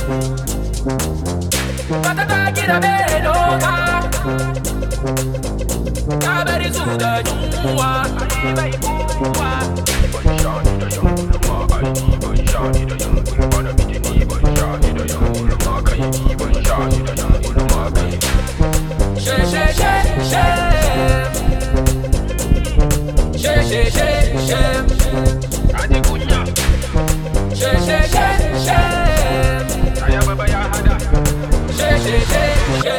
Patata gira belo ka. Kaberi suda nyua. Bai kuwa. Shani da yang ulama ai ban shani da yang ulama da mitini ban shani da yang ulama kai ban shani da yang ulama kai. She she she she. She she she she. Adi kunya. She she she she. Saya baba ya hada. She she she she.